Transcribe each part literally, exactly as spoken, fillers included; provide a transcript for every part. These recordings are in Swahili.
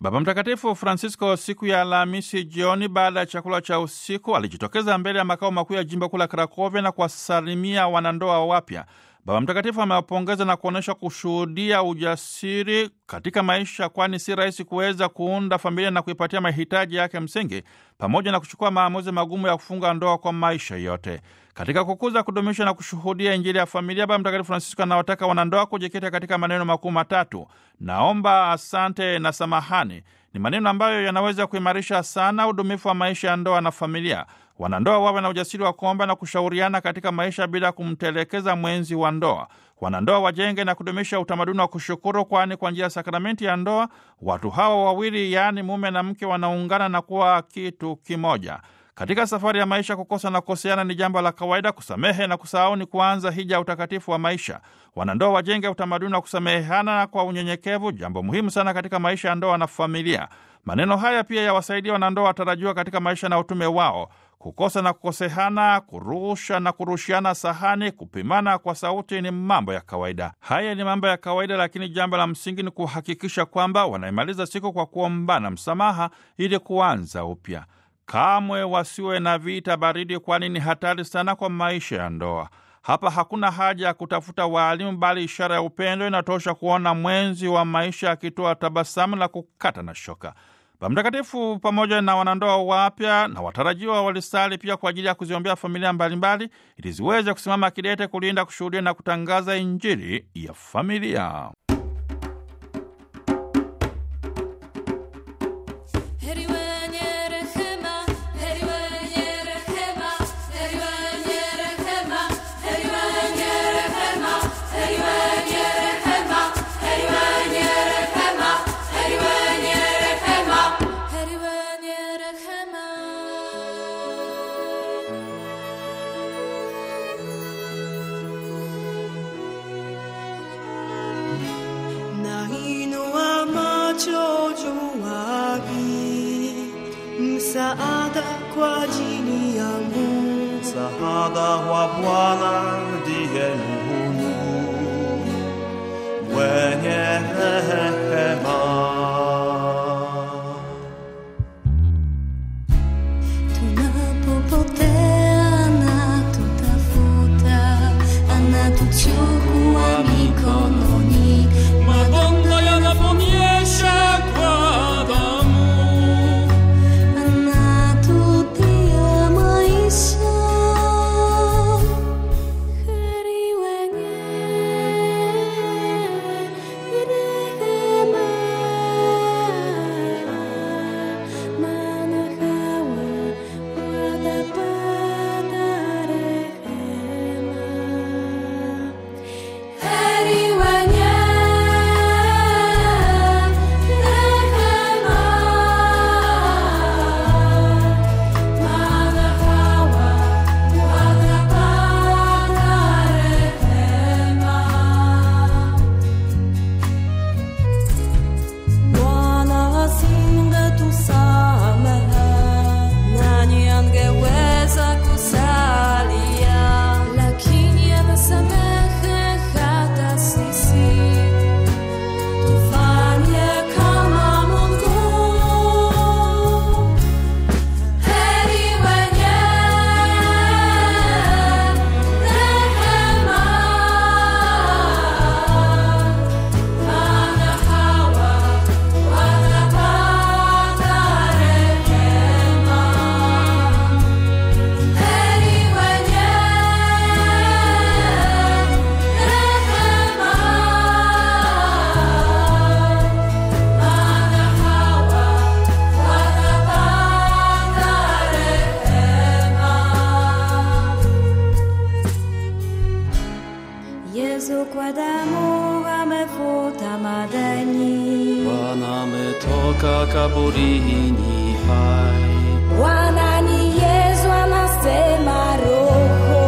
Baba Mtakatifu Francisco siku ya Alhamisi jioni baada ya chakula cha usiku alijitokeza mbele ya makao makuu ya jimbo kuu la Krakovia na kuwasalimia wanandoa wapya. Baba Mtakatifu amewapongeza na kuonyesha kushuhudia ujasiri katika maisha, kwani si rahisi kuweza kuunda familia na kuipatia mahitaji yake msingi, pamoja na kuchukua maamuzi magumu ya kufunga ndoa kwa maisha yote. Katika kukuza, kudumisha na kushuhudia Injili ya familia, Baba Mtakatifu Francisco anawataka wanandoa kujikita katika maneno makuu matatu: naomba, asante na samahani. Ni maneno ambayo yanaweza kuimarisha sana udumifu wa maisha ya ndoa na familia. Wanandoa wawe na ujasiri wa kuomba na kushauriana katika maisha bila kumtelekeza mwenzi wa ndoa. Wanandoa wajenge na kudumisha utamaduni wa kushukuru, kwani kwa njia ya sakramenti ya ndoa watu hawa wawili, yaani mume na mke, wanaungana na kuwa kitu kimoja. Katika safari ya maisha, kukosa na kukoseana ni jambo la kawaida. Kusamehe na kusahau ni kuanza hija ya utakatifu wa maisha. Wanandoa wajenge utamaduni wa kusamehana kwa unyenyekevu, jambo muhimu sana katika maisha ya ndoa na familia. Maneno haya pia yawasaidia wanandoa watarajiwa katika maisha na utume wao. Kukosa na kukosehana, kurusha na kurushiana sahani, kupimana kwa sauti ni mambo ya kawaida. Haya ni mambo ya kawaida, lakini jambo la msingi ni kuhakikisha kwamba wanaimaliza siku kwa kuombana msamaha ili kuanza upya. Kamwe wasiwe na vita baridi, kwani ni hatari sana kwa maisha ya ndoa. Hapa hakuna haja ya kutafuta waalimu, bali ishara ya upendo inatosha kuona mwenzi wa maisha akitoa tabasamu la kukata na shoka. Baba Mtakatifu pamoja na wanandoa wapya na watarajiwa walisali pia kwa ajili ya kuziombea familia mbalimbali ili ziweze kusimama kidete kulinda, kushuhudia na kutangaza Injili ya familia. Msaada kwa ajili yangu, msaada wa Bwana ndiye Mungu mwenye rehema. Tunapopotea anatutafuta, anatuchukua mikononi. Madonda yanaponyesha kwa damu, Yesu kwa damu amefuta madeni, Bwana ametoka kaburini hai. Bwana ni Yesu anasema Roho,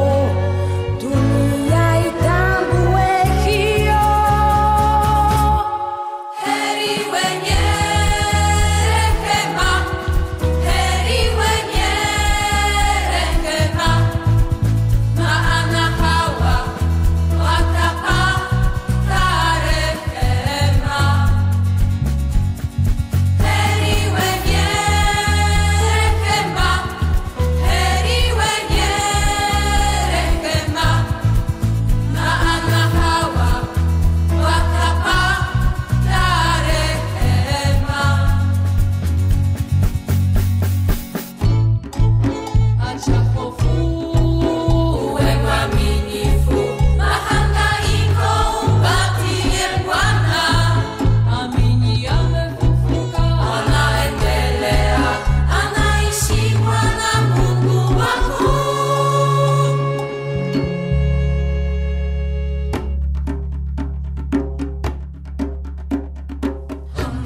dunia itambue hiyo. Heri wenye rehema, heri wenye rehema, maana hawa watapata rehema.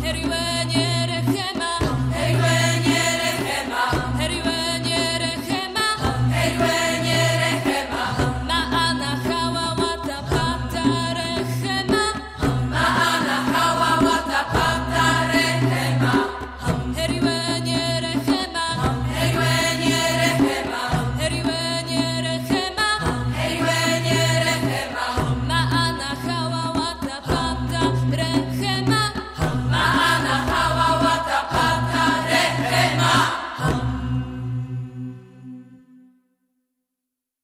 Rehema,